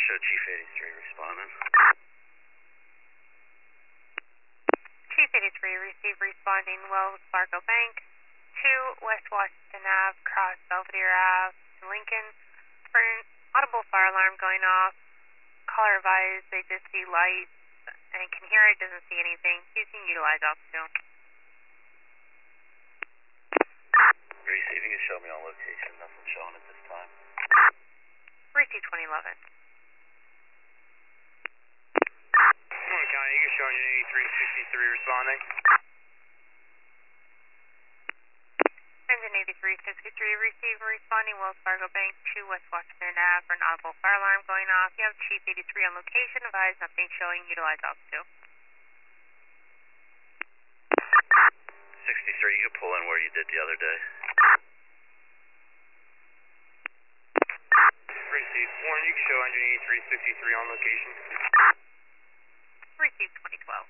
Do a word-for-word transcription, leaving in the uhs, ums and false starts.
Show Chief eighty-three responding. Chief eighty-three, receive responding Wells Fargo Bank, two West Washington Ave, cross Belvedere Ave, Lincoln, for an audible fire alarm going off. Caller advised they just see lights and can hear it, doesn't see anything. You can utilize altitude. Receive, you can show me on location, nothing showing at this time. Receive twenty eleven. Morning County, you can show engine eighty-three sixty-three responding. Engine eighty-three sixty-three, receive and responding Wells Fargo Bank, two West Washington Ave, for an audible fire alarm going off. You have Chief eighty-three on location, advise nothing showing, utilize altitude. sixty-three, you can pull in where you did the other day. Receive. Warren, you can show engine eighty-three sixty-three on location. Receive twenty twelve.